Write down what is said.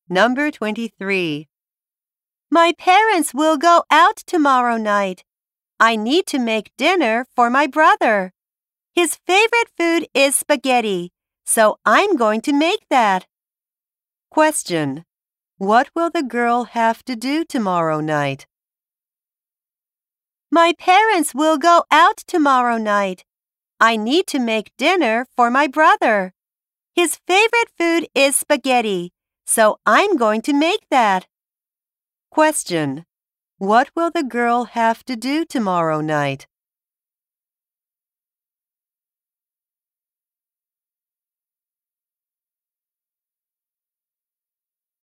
Number 23. My parents will go out tomorrow night. I need to make dinner for my brother. His favorite food is spaghetti, so I'm going to make that. Question. What will the girl have to do tomorrow night? My parents will go out tomorrow night. I need to make dinner for my brother. His favorite food is spaghetti, so I'm going to make that. Question. What will the girl have to do tomorrow night?